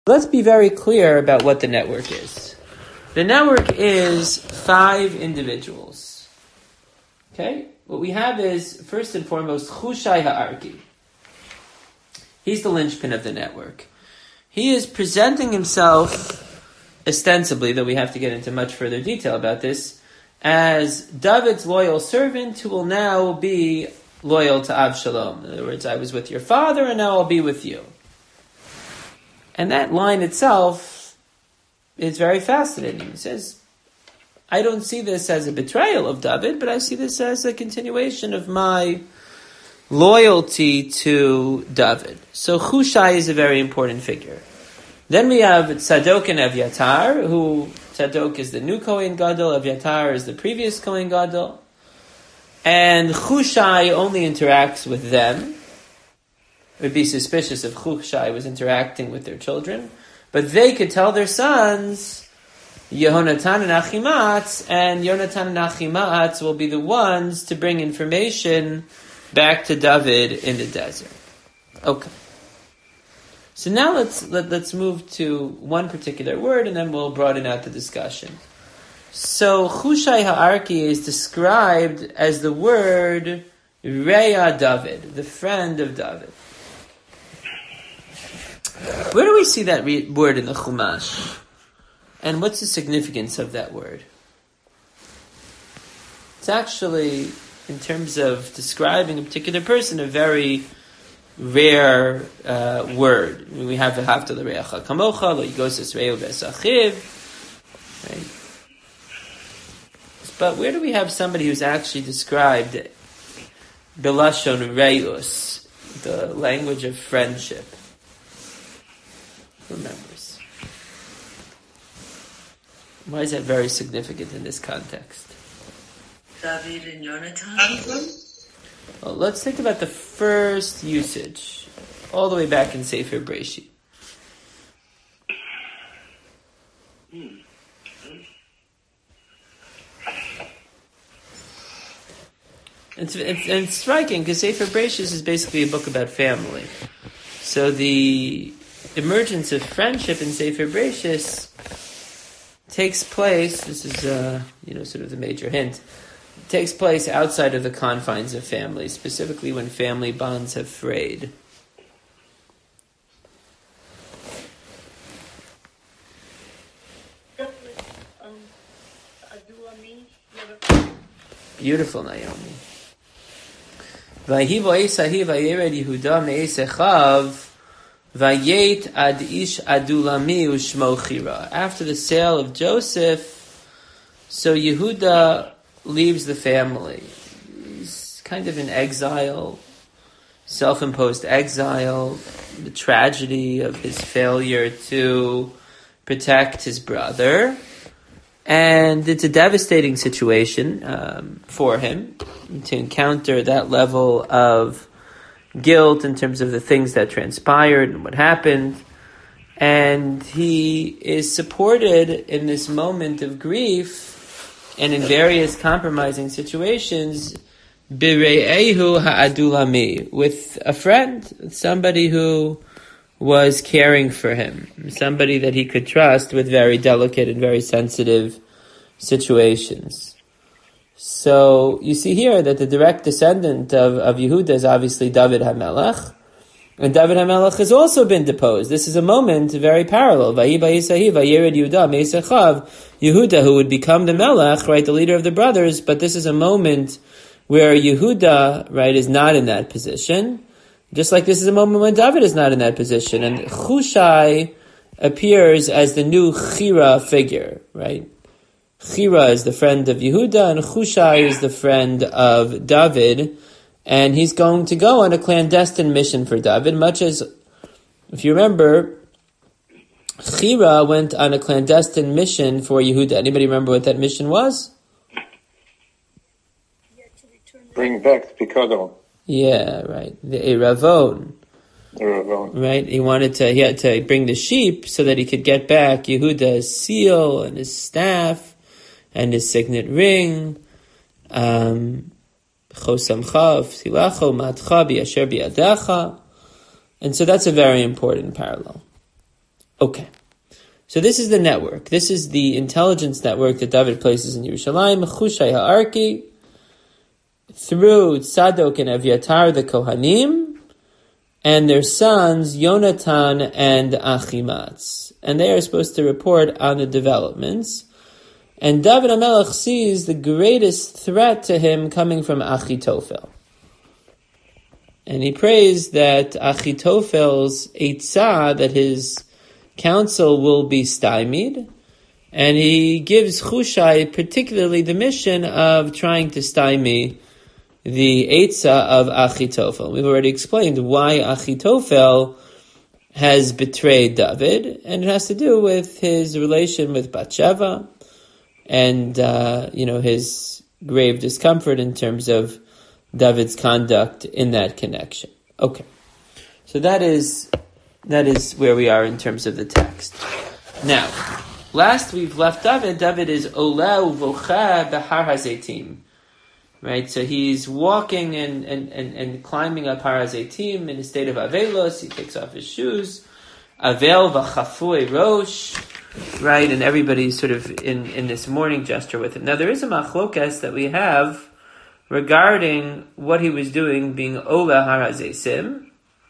Let's be very clear about what the network is. The network is 5 individuals. Okay? What we have is, first and foremost, Hushai Ha'arki. He's the linchpin of the network. He is presenting himself, ostensibly, though we have to get into much further detail about this, as David's loyal servant who will now be loyal to Avshalom. In other words, I was with your father and now I'll be with you. And that line itself is very fascinating. It says, I don't see this as a betrayal of David, but I see this as a continuation of my loyalty to David. So Hushai is a very important figure. Then we have Tzadok and Evyatar, who Tzadok is the new Kohen Gadol, Evyatar is the previous Kohen Gadol. And Hushai only interacts with them. It would be suspicious if Hushai was interacting with their children. But they could tell their sons, Yehonatan and Achimatz, and Yonatan and Achimatz will be the ones to bring information back to David in the desert. Okay. So now let's move to one particular word, and then we'll broaden out the discussion. So Hushai Ha'arki is described as the word Reya David, the friend of David. Where do we see that word in the Chumash? And what's the significance of that word? It's actually, in terms of describing a particular person, a very rare word. We have V'havta l'reacha kamocha, lo yigosas re'u v'esachiv. Right? But where do we have somebody who's actually described Belashon Re'us, the language of friendship? Who remembers? Why is that very significant in this context? David and Jonathan? Well, let's think about the first usage, all the way back in Sefer Breshit. It's striking because Sefer Breshit is basically a book about family. So the emergence of friendship in Sefer Breshit takes place. This is sort of the major hint. It takes place outside of the confines of family, specifically when family bonds have frayed. Beautiful, Naomi. Vayivo Esahi vayered Yehuda me'esechav vayet ad ish adulami u'shmo Chira. After the sale of Joseph, so Yehuda leaves the family. He's kind of in exile, self-imposed exile, the tragedy of his failure to protect his brother. And it's a devastating situation for him to encounter that level of guilt in terms of the things that transpired and what happened. And he is supported in this moment of grief and in various compromising situations, bire'ehu ha'adulami, with a friend, somebody who was caring for him, somebody that he could trust with very delicate and very sensitive situations. So you see here that the direct descendant of Yehuda is obviously David HaMelech, and David HaMelech has also been deposed. This is a moment very parallel. Yehuda, who would become the Melech, right, the leader of the brothers, but this is a moment where Yehuda, right, is not in that position. Just like this is a moment when David is not in that position. And Hushai appears as the new Chira figure, right? Chira is the friend of Yehuda, and Hushai is the friend of David. And he's going to go on a clandestine mission for David, much as, if you remember, Chira went on a clandestine mission for Yehuda. Anybody remember what that mission was? Bring back the Picador. Yeah, right. The Eravon. Right? He had to bring the sheep so that he could get back Yehuda's seal and his staff and his signet ring. And so that's a very important parallel. Okay. So this is the network. This is the intelligence network that David places in Yerushalayim, Chushai Ha'arki, through Tzadok and Aviatar, the Kohanim, and their sons, Yonatan and Achimatz. And they are supposed to report on the developments. And David HaMelech sees the greatest threat to him coming from Achitophel. And he prays that Achitophel's eitzah, that his counsel will be stymied, and he gives Chushai particularly the mission of trying to stymie the eitzah of Achitophel. We've already explained why Achitophel has betrayed David, and it has to do with his relation with Bathsheba, and his grave discomfort in terms of David's conduct in that connection. Okay, so that is where we are in terms of the text. Now, last we've left David. David is Oleh Uvocha Behar HaZeitim. Right, so he's walking and climbing up Har HaZeitim in a state of Avelos. He takes off his shoes. Avel V'chafui Rosh. Right, and everybody's sort of in this mourning gesture with him. Now, there is a machlokas that we have regarding what he was doing being Oleh Har HaZeitim.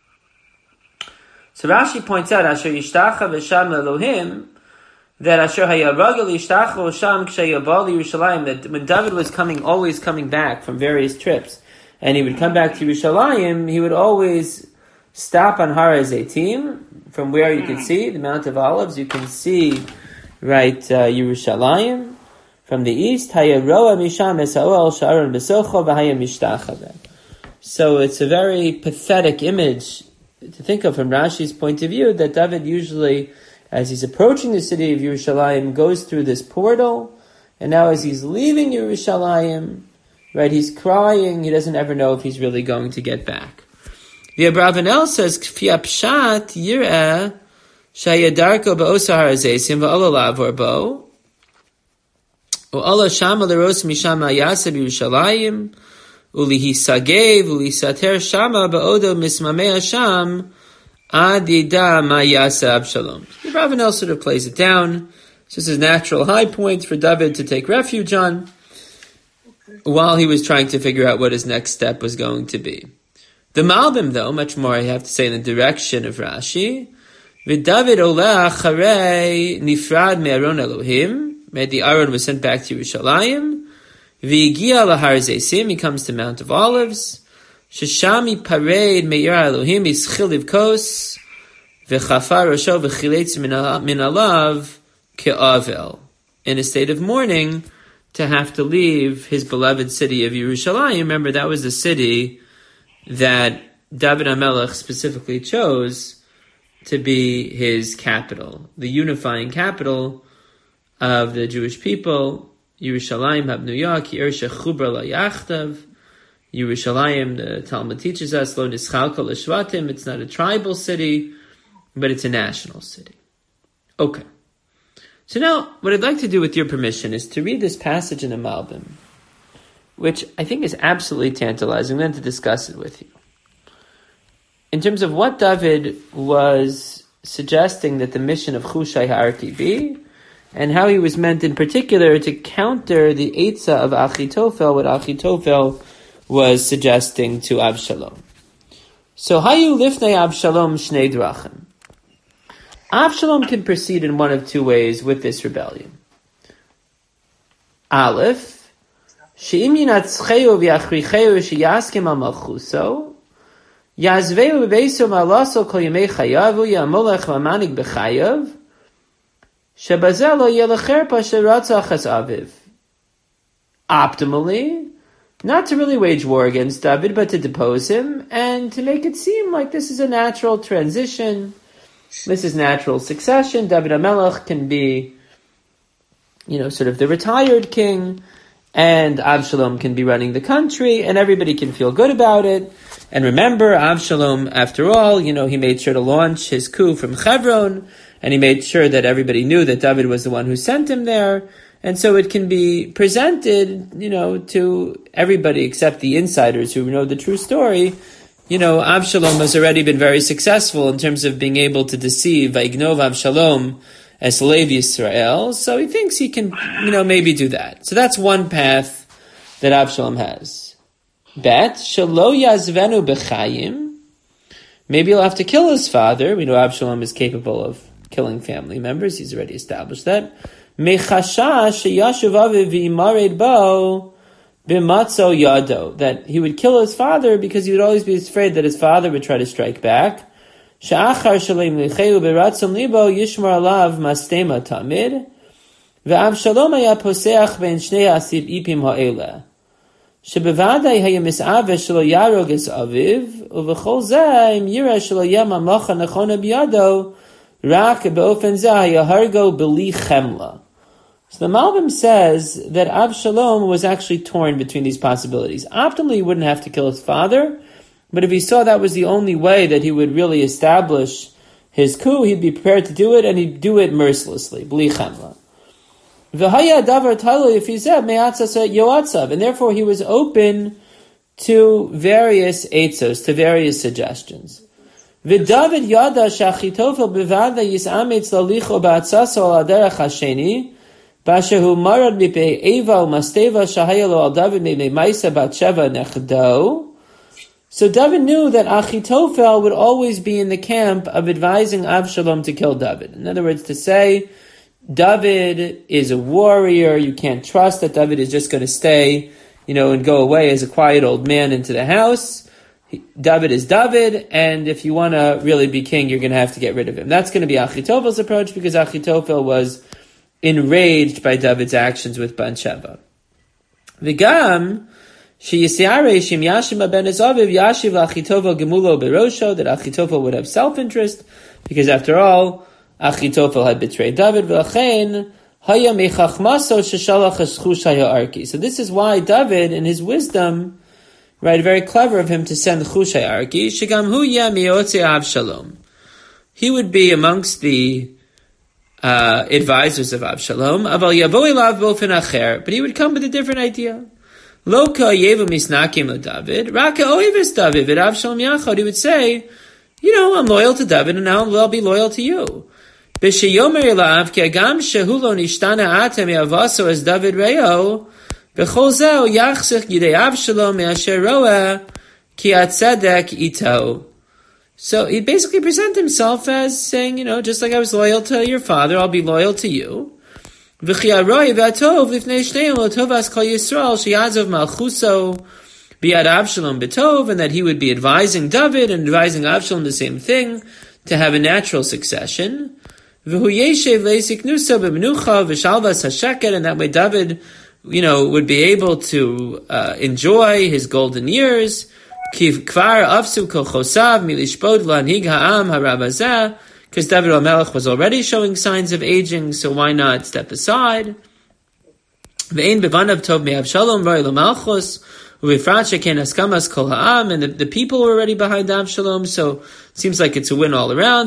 So Rashi points out, Asher Yishtacha V'sham Elohim, that Asher Hayaragel Yishtacha Sham Kshayabal Yerushalayim, that when David was always coming back from various trips, and he would come back to Yerushalayim, he would always stop on Har HaZeitim, from where you can see the Mount of Olives. You can see, Yerushalayim from the east. Hayaroa Misham Esaol Sharon Besocho V'Haya Mishtachave. So it's a very pathetic image to think of from Rashi's point of view, that David usually, as he's approaching the city of Yerushalayim, goes through this portal, and now as he's leaving Yerushalayim, right, he's crying, he doesn't ever know if he's really going to get back. The Abravanel says, Kfi apshat yireh shayadarko ba'osa har hazeisim va'ola lavor bo, u'ola shama leros mishama yaseb Yerushalayim, ulihi sagev, ulihi sater shama ba'odo mismamei Hasham, Ad yida ma yasa Absalom. The Abravanel sort of plays it down. This is his natural high point for David to take refuge on, while he was trying to figure out what his next step was going to be. The Malbim, though, much more I have to say in the direction of Rashi. V'David oleh acharei nifrad me'aron Elohim. The Aron was sent back to Yerushalayim. V'yigia lahar Zeisim. He comes to Mount of Olives. Sheshami parade me'ir Elohim ischil livkos v'chafar rosho v'chiletz min alav ke'avel. In a state of mourning, to have to leave his beloved city of Yerushalayim. Remember, that was the city that David HaMelech specifically chose to be his capital, the unifying capital of the Jewish people. Yerushalayim habnuya ki ersha chubra la yachtav. Yerushalayim, the Talmud teaches us, lo nischalka l'shvatim. It's not a tribal city, but it's a national city. Okay. So now, what I'd like to do with your permission is to read this passage in the Malbim, which I think is absolutely tantalizing, then to discuss it with you. In terms of what David was suggesting that the mission of Chushai Ha'arki be, and how he was meant in particular to counter the eitzah of Achitophel, what Achitophel was suggesting to Avshalom. So, Hayu lifnei Avshalom shnei drachim. Avshalom can proceed in one of two ways with this rebellion. Aleph, she'im yinatzcheu v'yachricheu sheyaskem al malchuso, yazveu b'beiso malaso kol yemei chayavu yamolech v'manig b'chayav, shebazel lo yelecherpa sheratzach as aviv. Optimally, not to really wage war against David, but to depose him, and to make it seem like this is a natural transition, this is natural succession. David HaMelech can be, sort of the retired king, and Avshalom can be running the country, and everybody can feel good about it. And remember, Avshalom, after all, he made sure to launch his coup from Hebron, and he made sure that everybody knew that David was the one who sent him there. And so it can be presented, to everybody except the insiders who know the true story, Avshalom has already been very successful in terms of being able to deceive Vayignov Avshalom as Lev Yisrael, so he thinks he can, maybe do that. So that's one path that Avshalom has. Bet, Shalo Yazvenu B'chayim, maybe he'll have to kill his father. We know Avshalom is capable of killing family members, he's already established that. Mechashash Sheyashuv Aviv V'yimared Bo B'matzo Yado, that he would kill his father because he would always be afraid that his father would try to strike back. She'achar shalem licheu beratzon libo yishmar alav mastema tamid, ve'Avshalom haya poseach ben shnei ipim ha'eleh, shebevadai haya mis'aveh shelo yarog es aviv, uvechol zeh im yireh shelo yeh mamlacha nechona biyado, rak be'ofen zeh haya hargo b'li chemla. So the Malbim says that Avshalom was actually torn between these possibilities. Optimally, he wouldn't have to kill his father, but if he saw that was the only way that he would really establish his coup, he'd be prepared to do it, and he'd do it mercilessly. Bli chamla. V'haya davar talo yifizeh me'atzas yoatzav, and therefore he was open to various eitzos, to various suggestions. V'David yada sh'achitofel b'vada yis'ametz lalicho ba'atzaso al aderech hasheni, b'ashehu marad mipei eva u'masteva shahayalo al David mipei maisa batsheva nechdo. So David knew that Achitophel would always be in the camp of advising Avshalom to kill David. In other words, to say, David is a warrior, you can't trust that David is just going to stay, and go away as a quiet old man into the house. David is David, and if you want to really be king, you're going to have to get rid of him. That's going to be Achitophel's approach, because Achitophel was enraged by David's actions with Bathsheba. V'gam, that Achitophel would have self-interest, because after all, Achitophel had betrayed David. So this is why David, in his wisdom, very clever of him to send Chushai Arki, he would be amongst the advisors of Avshalom, but he would come with a different idea. Loka yevu misnakim le David, raka oivis David, vid Avshalom yachad. He would say, I'm loyal to David, and now I'll be loyal to you. B'sheyomer elav ki agam shehulo nishtana atem yavaso as David reo, b'chol zeh yachzich yidei Avshalom me'asher roeh ki atzedek ito. So he basically present himself as saying, just like I was loyal to your father, I'll be loyal to you. And that he would be advising David and advising Avshalom the same thing, to have a natural succession. And that way David, would be able to enjoy his golden years. Because David HaMelech was already showing signs of aging, so why not step aside? And the people were already behind Avshalom, so it seems like it's a win all around.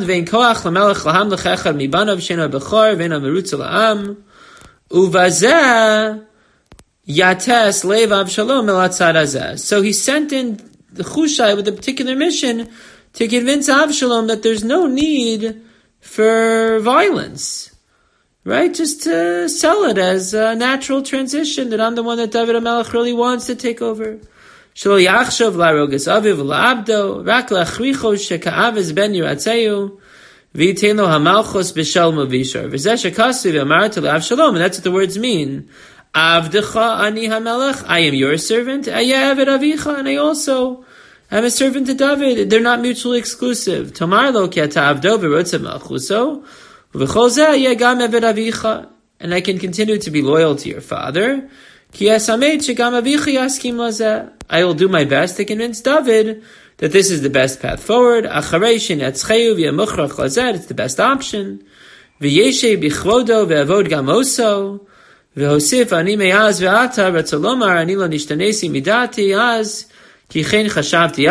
So he sent in the Chushai with a particular mission to convince Avshalom that there's no need for violence, right? Just to sell it as a natural transition, that I'm the one that David HaMelech really wants to take over. Shelo yachshav la'roges aviv la'abdo, rak la'chricho sheka'aviz ben yiratzeu, v'yitein lo hamalchos b'shalom v'yishar. V'zeh shekasi v'amarta le'Avshalom, and that's what the words mean. Avdecha ani HaMelech, I am your servant, ayeh eved avicha, and I also I'm a servant to David. They're not mutually exclusive. Tomar lo ki ata avdo v'rotze malchuso, v'chol zeh yeh gam eved avicha, and I can continue to be loyal to your father. Ki esamet shegam avicha yaskim lazeh. I will do my best to convince David that this is the best path forward. Acharei shenetzcheu v'yamochrach lazeh. It's the best option. V'yeshe bichvodo v'avod gam oso. V'hosif ani me'az v'ata ratzolomar ani lo nishtanesi midati az. That's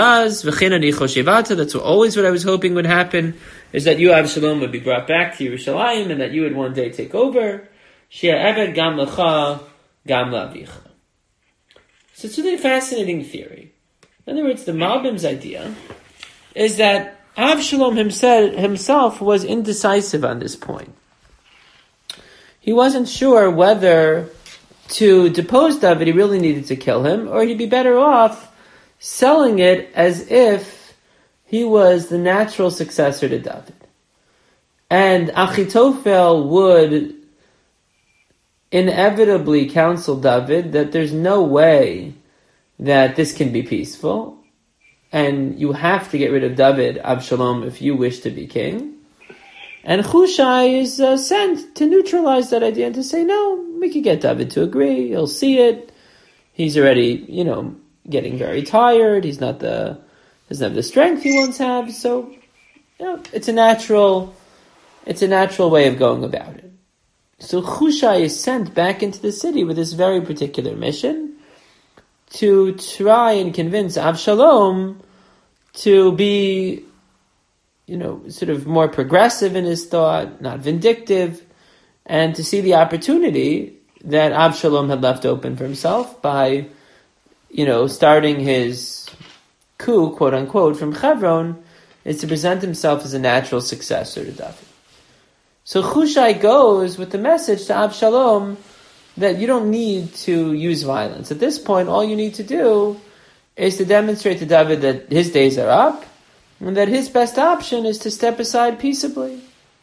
always what I was hoping would happen, is that you, Avshalom, would be brought back to Yerushalayim, and that you would one day take over. So it's really a fascinating theory. In other words, the Malbim's idea is that Avshalom himself was indecisive on this point. He wasn't sure whether to depose David, he really needed to kill him, or he'd be better off selling it as if he was the natural successor to David. And Achitophel would inevitably counsel David that there's no way that this can be peaceful, and you have to get rid of David, Avshalom, if you wish to be king. And Hushai is sent to neutralize that idea and to say, no, we could get David to agree, he'll see it, he's already, getting very tired, doesn't have the strength he once had, so, it's a natural way of going about it. So Hushai is sent back into the city with this very particular mission, to try and convince Avshalom to be, sort of more progressive in his thought, not vindictive, and to see the opportunity that Avshalom had left open for himself by, starting his coup, quote unquote, from Hebron, is to present himself as a natural successor to David. So Hushai goes with the message to Avshalom that you don't need to use violence. At this point, all you need to do is to demonstrate to David that his days are up, and that his best option is to step aside peaceably.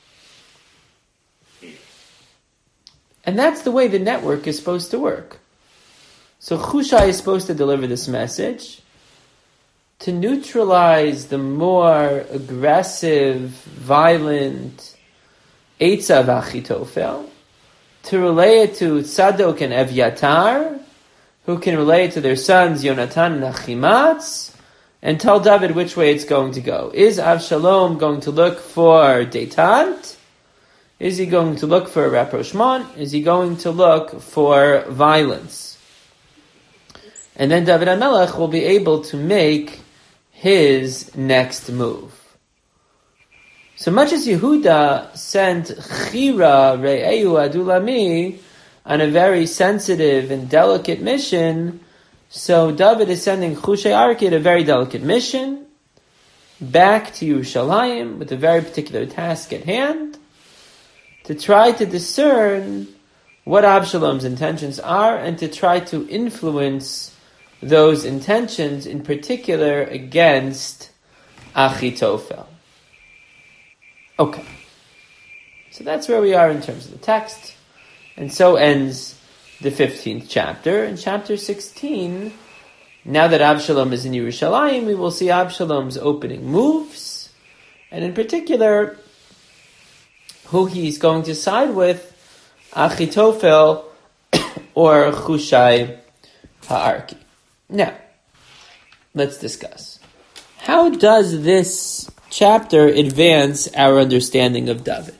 And that's the way the network is supposed to work. So Hushai is supposed to deliver this message to neutralize the more aggressive, violent Eitza of Achitophel, to relay it to Tzadok and Evyatar, who can relay it to their sons Yonatan and Achimatz, and tell David which way it's going to go. Is Avshalom going to look for détente? Is he going to look for a rapprochement? Is he going to look for violence? And then David HaMelech will be able to make his next move. So much as Yehuda sent Chira Re'eu Adulami on a very sensitive and delicate mission, so David is sending Hushai Arkid a very delicate mission back to Yerushalayim with a very particular task at hand to try to discern what Avshalom's intentions are and to try to influence those intentions, in particular against Achitophel. Okay. So that's where we are in terms of the text. And so ends the 15th chapter. In chapter 16, now that Avshalom is in Yerushalayim, we will see Avshalom's opening moves, and in particular, who he's going to side with, Achitophel or Hushai Ha'arki. Now, let's discuss. How does this chapter advance our understanding of David?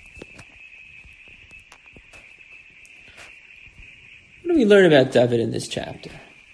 What do we learn about David in this chapter?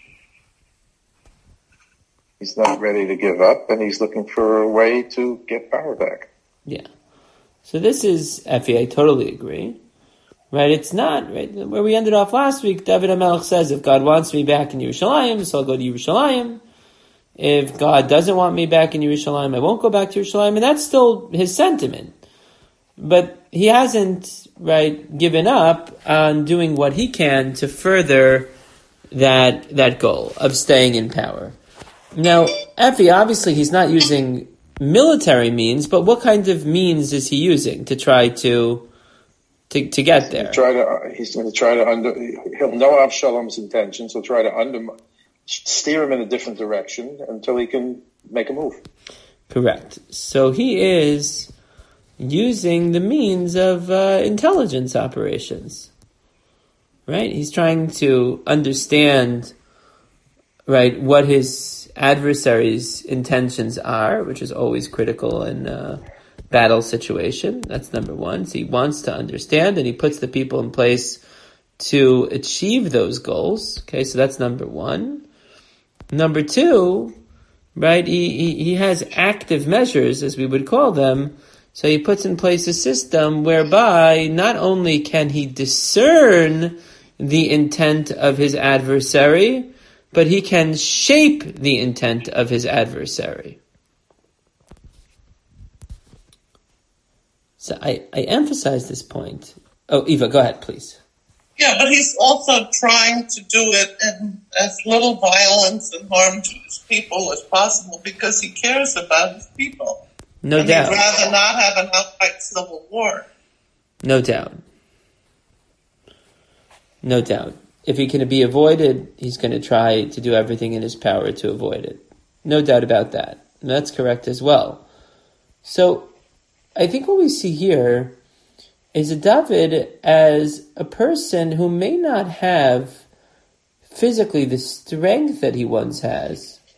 He's not ready to give up, and he's looking for a way to get power back. Yeah. So this is, Effie, I totally agree. Right, it's not, right, where we ended off last week, David HaMelech says, if God wants me back in Yerushalayim, so I'll go to Yerushalayim. If God doesn't want me back in Yerushalayim, I won't go back to Yerushalayim. And that's still his sentiment. But he hasn't, right, given up on doing what he can to further that goal of staying in power. Now, Effie, obviously he's not using military means, but what kind of means is he using to try to get there? He's going to try to he'll know Avshalom's intentions. He'll try to steer him in a different direction until he can make a move. Correct. So he is using the means of intelligence operations. Right? He's trying to understand, right, what his adversary's intentions are, which is always critical in battle situation. That's number one. So he wants to understand, and he puts the people in place to achieve those goals. Okay, so that's number one. Number two, right, he has active measures, as we would call them. So he puts in place a system whereby not only can he discern the intent of his adversary, but he can shape the intent of his adversary. So I emphasize this point. Oh, Eva, go ahead, please. Yeah, but he's also trying to do it in as little violence and harm to his people as possible because he cares about his people. No doubt. He'd rather not have an outright civil war. No doubt. No doubt. If he can be avoided, he's going to try to do everything in his power to avoid it. No doubt about that. And that's correct as well. So, I think what we see here is a David as a person who may not have physically the strength that he once had,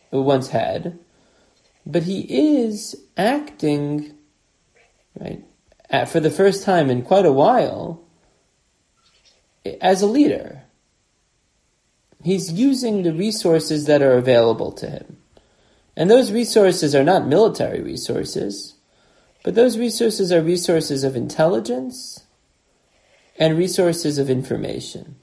but he is acting, right, for the first time in quite a while, as a leader. He's using the resources that are available to him. And those resources are not military resources, but those resources are resources of intelligence and resources of information.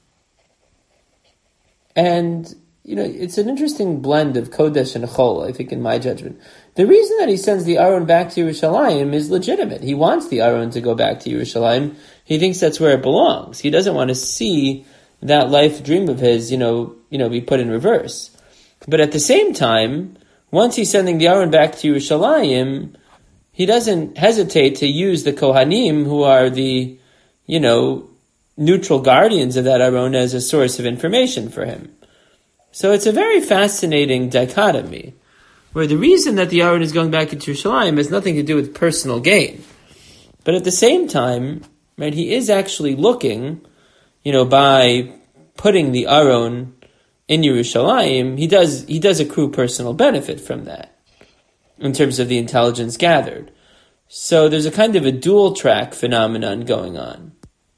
And, it's an interesting blend of Kodesh and Chol, I think, in my judgment. The reason that he sends the Aron back to Yerushalayim is legitimate. He wants the Aron to go back to Yerushalayim. He thinks that's where it belongs. He doesn't want to see that life dream of his, be put in reverse. But at the same time, once he's sending the Aron back to Yerushalayim, he doesn't hesitate to use the Kohanim, who are the, neutral guardians of that Aron, as a source of information for him. So it's a very fascinating dichotomy, where the reason that the Aron is going back into Yerushalayim has nothing to do with personal gain. But at the same time, right, he is actually looking, by putting the Aron in Yerushalayim, he does accrue personal benefit from that, in terms of the intelligence gathered. So there's a kind of a dual track phenomenon going on.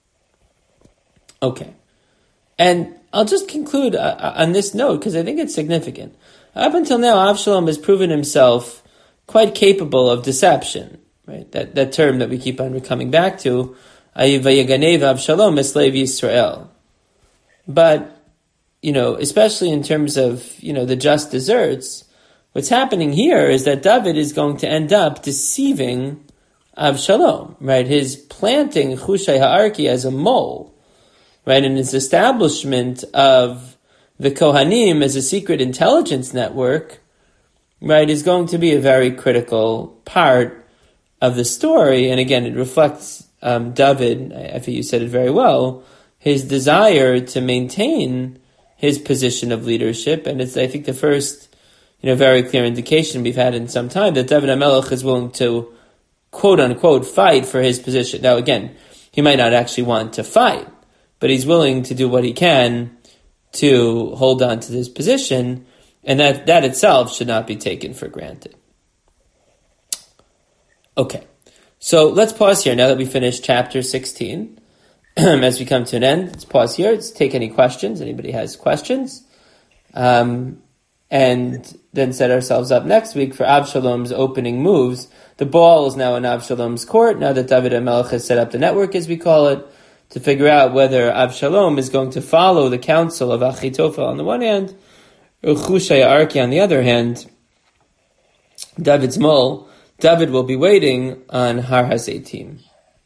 Okay. And I'll just conclude on this note, because I think it's significant. Up until now, Avshalom has proven himself quite capable of deception, right? That term that we keep on coming back to, Vayaganev Avshalom Eslev Yisrael. But, especially in terms of, the just deserts, what's happening here is that David is going to end up deceiving Avshalom, right? His planting Chushai Ha'arki as a mole, right? And his establishment of the Kohanim as a secret intelligence network, right, is going to be a very critical part of the story. And again, it reflects David, I think you said it very well, his desire to maintain his position of leadership. And it's, I think, the first, very clear indication we've had in some time that David HaMelech is willing to, quote unquote, fight for his position. Now, again, he might not actually want to fight, but he's willing to do what he can to hold on to this position, and that itself should not be taken for granted. Okay, so let's pause here now that we finished chapter 16. As we come to an end, let's pause here. Let's take any questions. Anybody has questions? And then set ourselves up next week for Avshalom's opening moves. The ball is now in Avshalom's court, now that David HaMelech has set up the network, as we call it, to figure out whether Avshalom is going to follow the counsel of Achitophel on the one hand, or Chushai Ha'arki on the other hand, David's mole. David will be waiting on Har HaZeitim.